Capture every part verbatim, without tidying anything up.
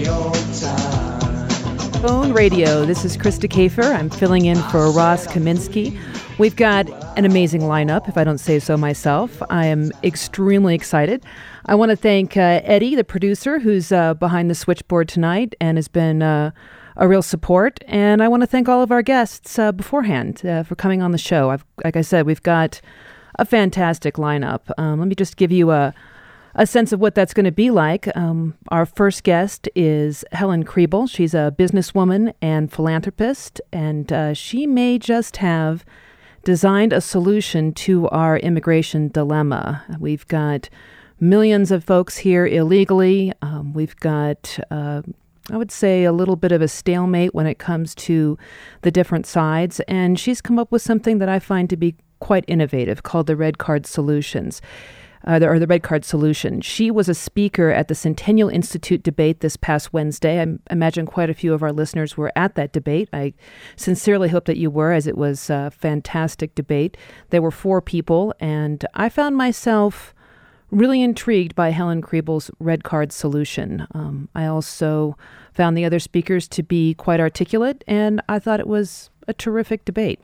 your time. Phone Radio. This is Krista Kafer. I'm filling in for Ross Kaminsky. We've got an amazing lineup, if I don't say so myself. I am extremely excited. I want to thank uh, Eddie, the producer, who's uh, behind the switchboard tonight and has been uh, a real support. And I want to thank all of our guests uh, beforehand uh, for coming on the show. I've, like I said, we've got a fantastic lineup. Um, let me just give you a A sense of what that's going to be like. Um, our first guest is Helen Kriebel. She's a businesswoman and philanthropist, and uh, she may just have designed a solution to our immigration dilemma. We've got millions of folks here illegally. Um, we've got, uh, I would say, a little bit of a stalemate when it comes to the different sides, and she's come up with something that I find to be quite innovative called the Red Card Solutions. Uh, the, or the Red Card Solution. She was a speaker at the Centennial Institute debate this past Wednesday. I imagine quite a few of our listeners were at that debate. I sincerely hope that you were, as it was a fantastic debate. There were four people, and I found myself really intrigued by Helen Kriebel's Red Card Solution. Um, I also found the other speakers to be quite articulate, and I thought it was a terrific debate.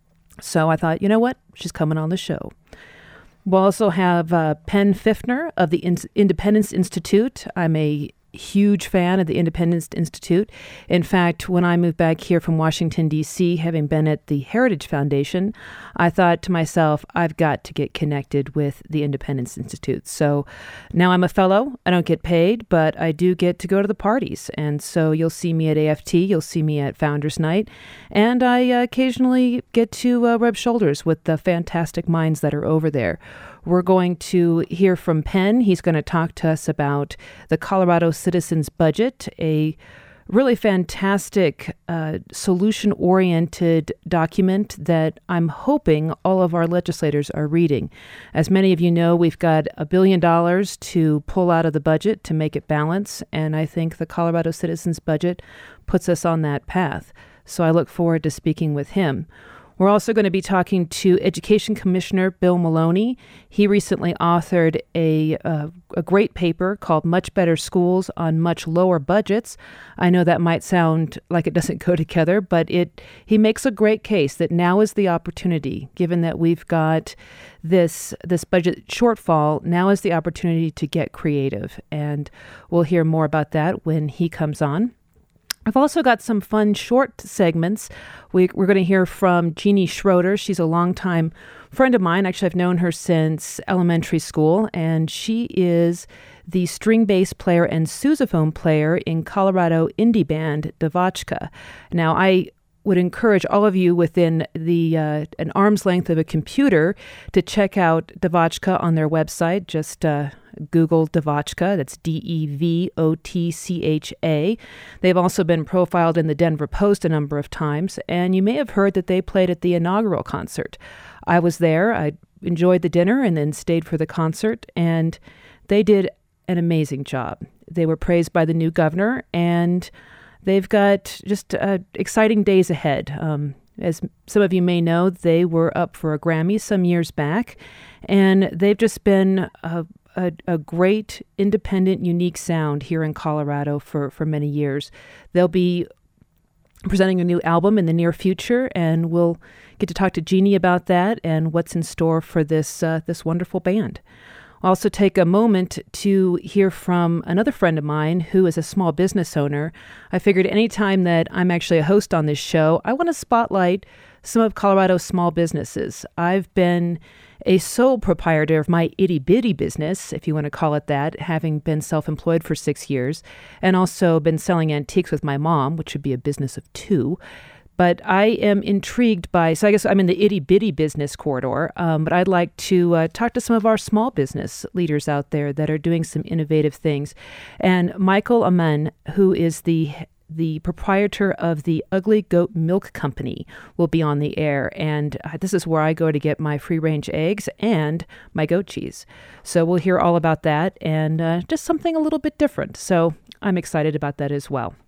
So I thought, you know what? She's coming on the show. We'll also have uh, Penn Fiftner of the In- Independence Institute. I'm a huge fan of the Independence Institute. In fact, when I moved back here from Washington, D C, having been at the Heritage Foundation, I thought to myself, I've got to get connected with the Independence Institute. So now I'm a fellow. I don't get paid, but I do get to go to the parties. And so you'll see me at A F T, you'll see me at Founders Night, and I uh, occasionally get to uh, rub shoulders with the fantastic minds that are over there. We're going to hear from Penn. He's going to talk to us about the Colorado Citizens Budget, a really fantastic uh, solution-oriented document that I'm hoping all of our legislators are reading. As many of you know, we've got a billion dollars to pull out of the budget to make it balance, and I think the Colorado Citizens Budget puts us on that path. So I look forward to speaking with him. We're also going to be talking to Education Commissioner Bill Maloney. He recently authored a uh, a great paper called Much Better Schools on Much Lower Budgets. I know that might sound like it doesn't go together, but it he makes a great case that now is the opportunity, given that we've got this this budget shortfall, now is the opportunity to get creative. And we'll hear more about that when he comes on. I've also got some fun short segments. We, we're going to hear from Jeannie Schroeder. She's a longtime friend of mine. Actually, I've known her since elementary school, and she is the string bass player and sousaphone player in Colorado indie band Devotchka. Now, I would encourage all of you within the uh, an arm's length of a computer to check out Devotchka on their website. Just uh, Google Devotchka. That's D E V O T C H A. They've also been profiled in the Denver Post a number of times, and you may have heard that they played at the inaugural concert. I was there. I enjoyed the dinner and then stayed for the concert, and they did an amazing job. They were praised by the new governor, and they've got just uh, exciting days ahead. Um, as some of you may know, they were up for a Grammy some years back, and they've just been a, a, a great, independent, unique sound here in Colorado for, for many years. They'll be presenting a new album in the near future, and we'll get to talk to Jeannie about that and what's in store for this uh, this wonderful band. I'll also take a moment to hear from another friend of mine who is a small business owner. I figured anytime that I'm actually a host on this show, I want to spotlight some of Colorado's small businesses. I've been a sole proprietor of my itty-bitty business, if you want to call it that, having been self-employed for six years, and also been selling antiques with my mom, which would be a business of two. But I am intrigued by, so I guess I'm in the itty-bitty business corridor, um, but I'd like to uh, talk to some of our small business leaders out there that are doing some innovative things. And Michael Aman, who is the the proprietor of the Ugly Goat Milk Company, will be on the air. And uh, this is where I go to get my free-range eggs and my goat cheese. So we'll hear all about that and uh, just something a little bit different. So I'm excited about that as well.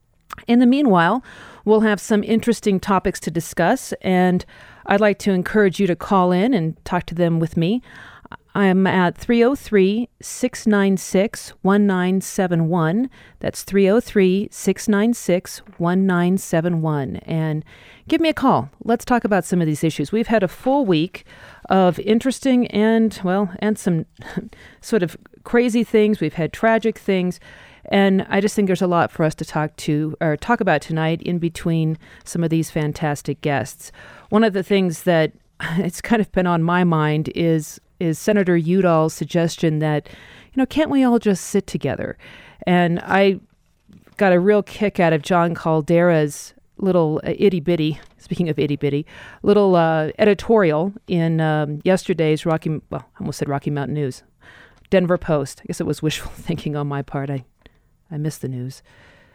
In the meanwhile, we'll have some interesting topics to discuss, and I'd like to encourage you to call in and talk to them with me. I'm at three oh three, six nine six, one nine seven one. That's three oh three, six nine six, one nine seven one. And give me a call. Let's talk about some of these issues. We've had a full week of interesting and, well, and some sort of crazy things. We've had tragic things. And I just think there's a lot for us to talk to or talk about tonight in between some of these fantastic guests. One of the things that it's kind of been on my mind is is Senator Udall's suggestion that, you know, can't we all just sit together? And I got a real kick out of John Caldera's little uh, itty bitty, speaking of itty bitty, little uh, editorial in um, yesterday's Rocky, well, I almost said Rocky Mountain News, Denver Post. I guess it was wishful thinking on my part. I, I missed the news.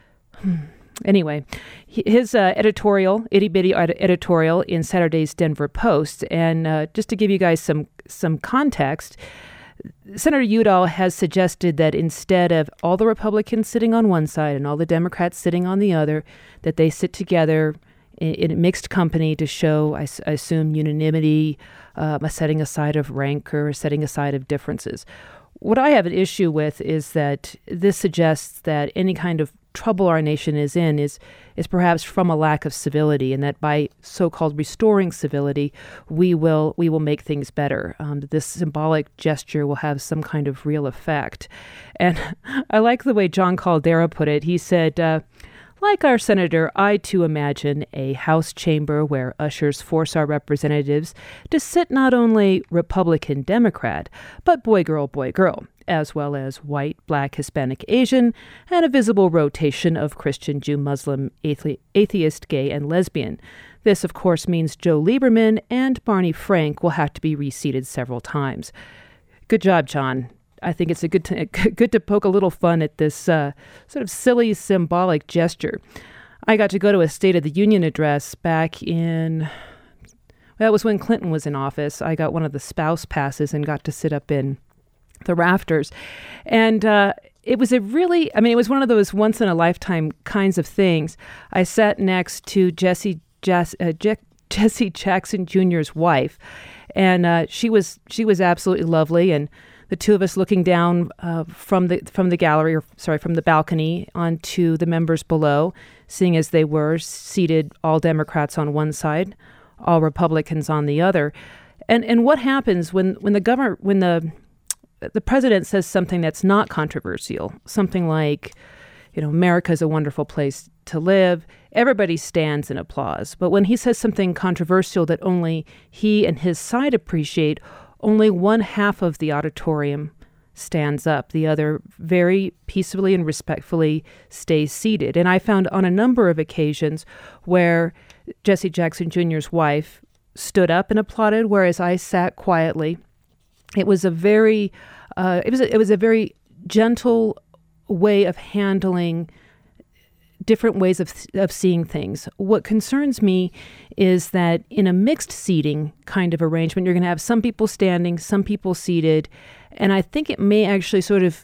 Anyway, his uh, editorial, itty-bitty ed- editorial in Saturday's Denver Post, and uh, just to give you guys some some context, Senator Udall has suggested that instead of all the Republicans sitting on one side and all the Democrats sitting on the other, that they sit together in, in mixed company to show, I, I assume, unanimity, uh, a setting aside of rancor, a setting aside of differences. What I have an issue with is that this suggests that any kind of trouble our nation is in is is perhaps from a lack of civility, and that by so-called restoring civility, we will we will make things better. Um, this symbolic gesture will have some kind of real effect. And I like the way John Caldera put it. He said, uh, like our senator, I too imagine a House chamber where ushers force our representatives to sit not only Republican, Democrat, but boy, girl, boy, girl, as well as white, black, Hispanic, Asian, and a visible rotation of Christian, Jew, Muslim, athe- atheist, gay, and lesbian. This, of course, means Joe Lieberman and Barney Frank will have to be reseated several times. Good job, John. I think it's a good to, good to poke a little fun at this uh, sort of silly symbolic gesture. I got to go to a State of the Union address back in, well, it was when Clinton was in office. I got one of the spouse passes and got to sit up in the rafters. And uh, it was a really, I mean, it was one of those once in a lifetime kinds of things. I sat next to Jesse, Jess, uh, Je- Jesse Jackson Junior's wife, and uh, she was she was absolutely lovely. And the two of us looking down uh, from the from the gallery, or sorry, from the balcony onto the members below, seeing as they were seated, all Democrats on one side, all Republicans on the other. And and what happens when when the government when the the president says something that's not controversial, something like, you know, America is a wonderful place to live, everybody stands in applause. But when he says something controversial that only he and his side appreciate, only one half of the auditorium stands up. The other very peacefully and respectfully stays seated. And I found on a number of occasions where Jesse Jackson Junior's wife stood up and applauded, whereas I sat quietly. It was a very, uh, it was a, it was a very gentle way of handling different ways of of seeing things. What concerns me is that in a mixed seating kind of arrangement, you're going to have some people standing, some people seated, and I think it may actually sort of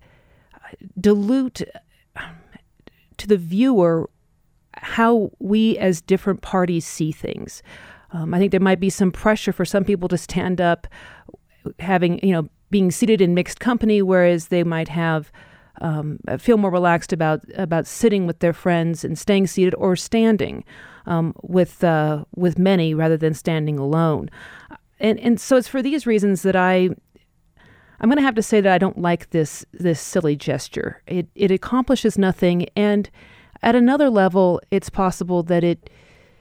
dilute to the viewer how we as different parties see things. Um, I think there might be some pressure for some people to stand up, having, you know, being seated in mixed company, whereas they might have Um, feel more relaxed about about sitting with their friends and staying seated or standing um, with uh, with many rather than standing alone. And and so it's for these reasons that I I'm going to have to say that I don't like this this silly gesture. It it accomplishes nothing, and at another level, it's possible that it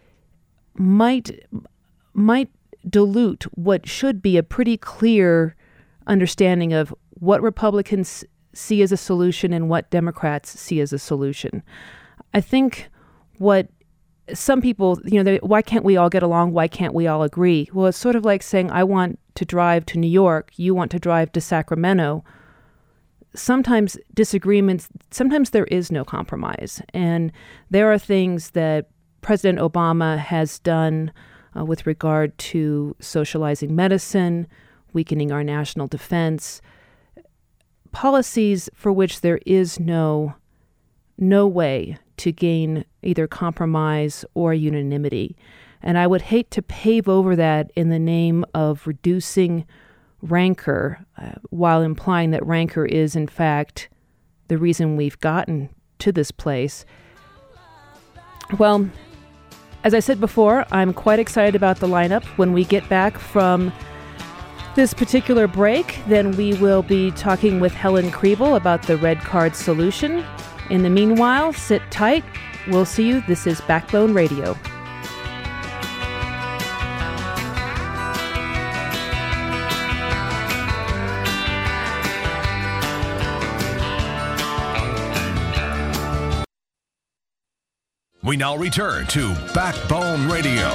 might might dilute what should be a pretty clear understanding of what Republicans see as a solution and what Democrats see as a solution. I think what some people, you know, they, why can't we all get along? Why can't we all agree? Well, it's sort of like saying, I want to drive to New York, you want to drive to Sacramento. Sometimes disagreements, sometimes there is no compromise. And there are things that President Obama has done uh, with regard to socializing medicine, weakening our national defense, policies for which there is no no way to gain either compromise or unanimity. And I would hate to pave over that in the name of reducing rancor, uh, while implying that rancor is, in fact, the reason we've gotten to this place. Well, as I said before, I'm quite excited about the lineup. When we get back from this particular break, then we will be talking with Helen Kriebel about the red card solution. In the meanwhile, sit tight. We'll see you. This is Backbone Radio. We now return to Backbone Radio.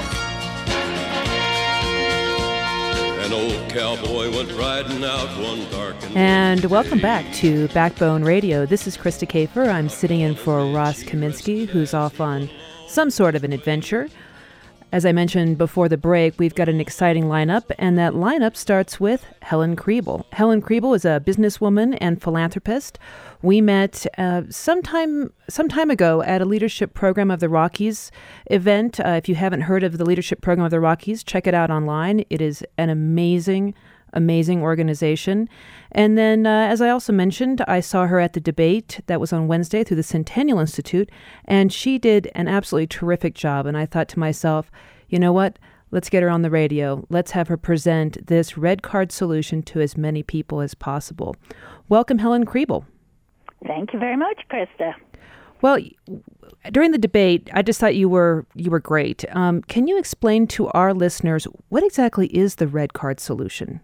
An old cowboy went riding out one dark and And welcome back to Backbone Radio. This is Krista Kafer. I'm sitting in for Ross Kaminsky, who's off on some sort of an adventure. As I mentioned before the break, we've got an exciting lineup, and that lineup starts with Helen Kriebel. Helen Kriebel is a businesswoman and philanthropist. We met uh, sometime some time ago at a Leadership Program of the Rockies event. Uh, if you haven't heard of the Leadership Program of the Rockies, check it out online. It is an amazing, amazing organization. And then, uh, as I also mentioned, I saw her at the debate that was on Wednesday through the Centennial Institute, and she did an absolutely terrific job. And I thought to myself, you know what? Let's get her on the radio. Let's have her present this red card solution to as many people as possible. Welcome, Helen Kriebel. Thank you very much, Krista. Well, during the debate, I just thought you were you were great. Um, can you explain to our listeners what exactly is the red card solution?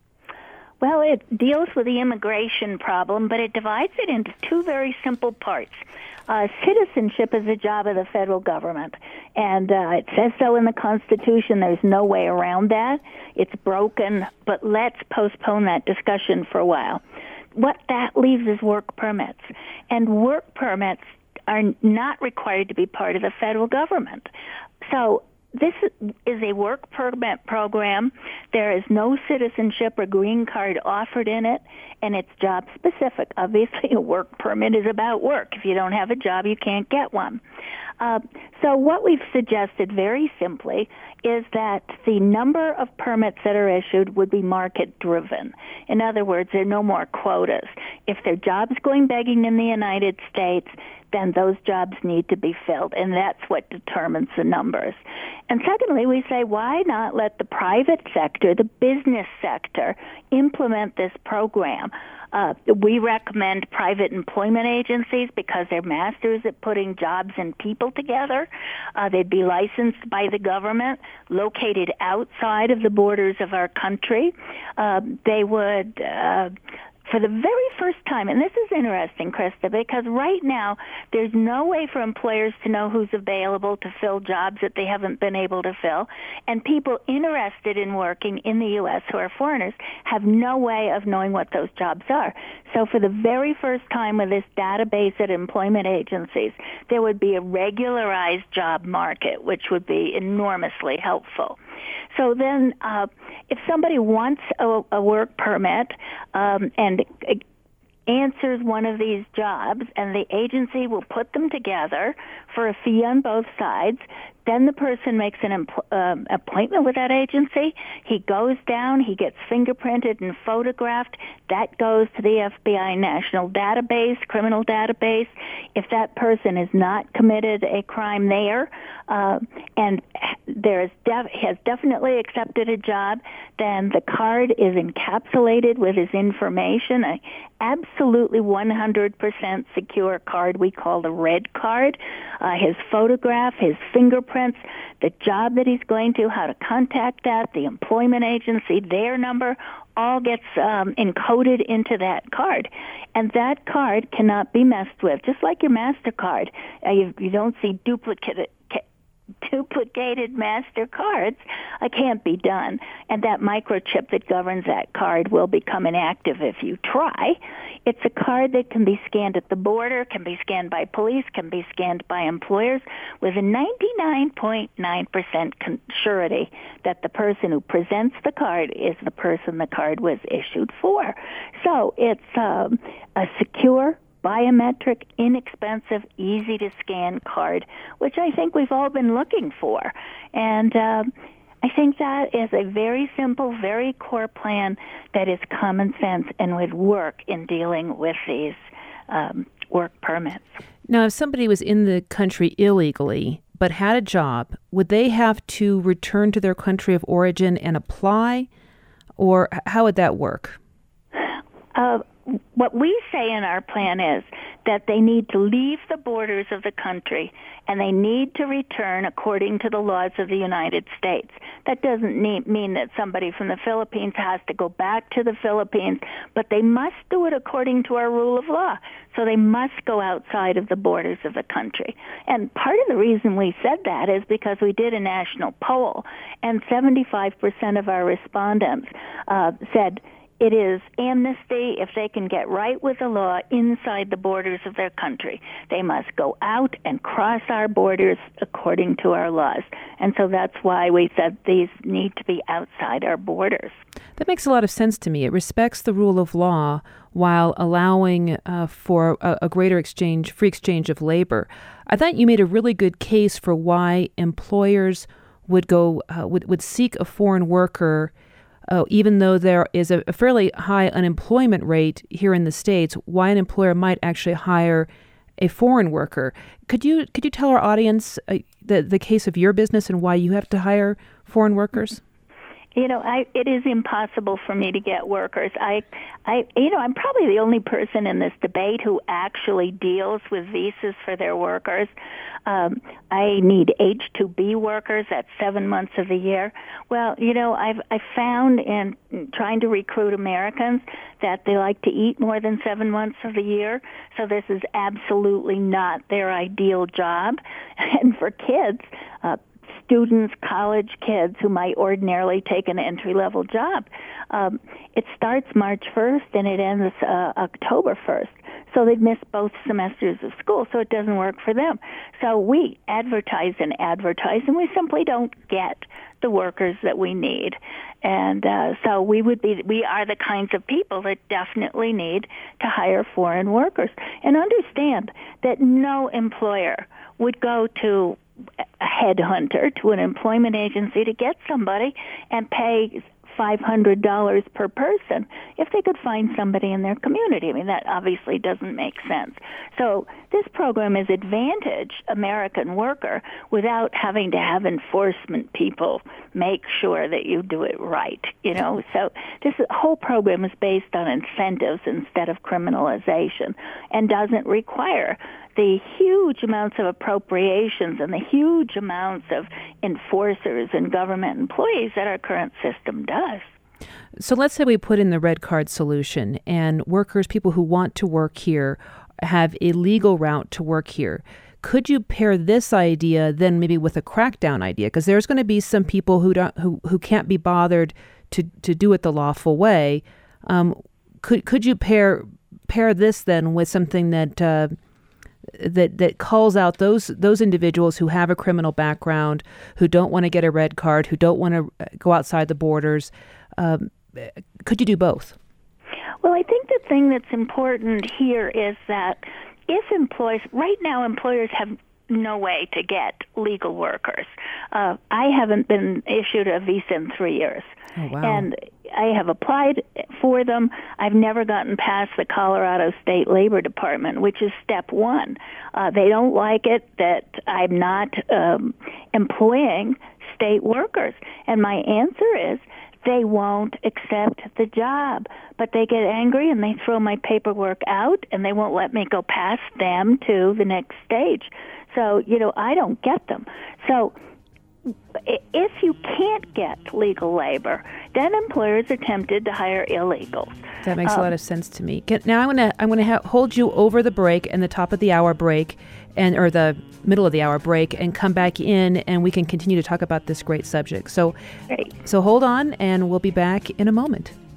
Well, it deals with the immigration problem, but it divides it into two very simple parts. Uh, citizenship is a job of the federal government, and uh, it says so in the Constitution. There's no way around that. It's broken, but let's postpone that discussion for a while. What that leaves is work permits, and work permits are not required to be part of the federal government. So this is a work permit program. There is no citizenship or green card offered in it, and it's job specific. Obviously, a work permit is about work. If you don't have a job, you can't get one. Uh, so what we've suggested very simply is that the number of permits that are issued would be market-driven. In other words, there are no more quotas. If there are jobs going begging in the United States, then those jobs need to be filled, and that's what determines the numbers. And secondly, we say, why not let the private sector, the business sector, implement this program? Uh, we recommend private employment agencies because they're masters at putting jobs and people together. Uh, they'd be licensed by the government, located outside of the borders of our country. Uh, they would... Uh, For the very first time, and this is interesting, Krista, because right now there's no way for employers to know who's available to fill jobs that they haven't been able to fill, and people interested in working in the U S who are foreigners have no way of knowing what those jobs are. So for the very first time with this database at employment agencies, there would be a regularized job market, which would be enormously helpful. So then uh, if somebody wants a, a work permit um, and answers one of these jobs, and the agency will put them together for a fee on both sides, then the person makes an empl- um, appointment with that agency. He goes down, he gets fingerprinted and photographed. That goes to the F B I National Database, criminal database. If that person has not committed a crime there uh, and there is def- has definitely accepted a job, then the card is encapsulated with his information, an absolutely one hundred percent secure card we call the red card, uh, his photograph, his fingerprints, the job that he's going to, how to contact that, the employment agency, their number, all gets um, encoded into that card. And that card cannot be messed with, just like your MasterCard. Uh, you, you don't see duplicate duplicated MasterCards. It can't be done. And that microchip that governs that card will become inactive if you try. It's a card that can be scanned at the border, can be scanned by police, can be scanned by employers with a ninety-nine point nine percent surety that the person who presents the card is the person the card was issued for. So it's um, a secure, biometric, inexpensive, easy-to-scan card, which I think we've all been looking for. And uh, I think that is a very simple, very core plan that is common sense and would work in dealing with these um, work permits. Now, if somebody was in the country illegally but had a job, would they have to return to their country of origin and apply, or how would that work? Uh, what we say in our plan is that they need to leave the borders of the country and they need to return according to the laws of the United States. That doesn't need, mean that somebody from the Philippines has to go back to the Philippines, but they must do it according to our rule of law. So they must go outside of the borders of the country. And part of the reason we said that is because we did a national poll, and seventy-five percent of our respondents uh, said it is amnesty if they can get right with the law inside the borders of their country. They must go out and cross our borders according to our laws. And so that's why we said these need to be outside our borders. That makes a lot of sense to me. It respects the rule of law while allowing uh, for a, a greater exchange, free exchange of labor. I thought you made a really good case for why employers would go uh, would, would seek a foreign worker. Uh, even though there is a, a fairly high unemployment rate here in the States, why an employer might actually hire a foreign worker. Could you could you tell our audience uh, the the case of your business and why you have to hire foreign workers? You know, I, it is impossible for me to get workers. I, I, you know, I'm probably the only person in this debate who actually deals with visas for their workers. Um, I need H two B workers at seven months of the year. Well, you know, I've I found in trying to recruit Americans that they like to eat more than seven months of the year. So this is absolutely not their ideal job. And for kids, uh, students, college kids who might ordinarily take an entry-level job. Um, it starts March first and it ends uh, October first. So they'd miss both semesters of school, so it doesn't work for them. So we advertise and advertise, and we simply don't get the workers that we need. And uh, so we would be, we are the kinds of people that definitely need to hire foreign workers. And understand that no employer would go to a headhunter, to an employment agency, to get somebody and pay five hundred dollars per person if they could find somebody in their community. I mean, that obviously doesn't make sense. So this program is advantage American worker without having to have enforcement people make sure that you do it right, you know. So this whole program is based on incentives instead of criminalization and doesn't require the huge amounts of appropriations and the huge amounts of enforcers and government employees that our current system does. So let's say we put in the red card solution and workers, people who want to work here, have a legal route to work here. Could you pair this idea then maybe with a crackdown idea? Because there's going to be some people who don't, who, who can't be bothered to, to do it the lawful way. Um, could could you pair pair this then with something that uh, that that calls out those those individuals who have a criminal background, who don't want to get a red card, who don't want to go outside the borders? Um, could you do both? Well, I think the thing that's important here is that if employers, right now employers have no way to get legal workers. Uh, I haven't been issued a visa in three years. Oh, wow. And I have applied for them. I've never gotten past the Colorado State Labor Department, which is step one. Uh, they don't like it that I'm not um, employing state workers. And my answer is they won't accept the job. But they get angry and they throw my paperwork out and they won't let me go past them to the next stage. So, you know, I don't get them. So if you can't get legal labor, then employers are tempted to hire illegals. That makes um, a lot of sense to me. Get, now I'm gonna I'm gonna ha- hold you over the break and the top of the hour break, and or the middle of the hour break, and come back in, and we can continue to talk about this great subject. So, great. so hold on, and we'll be back in a moment.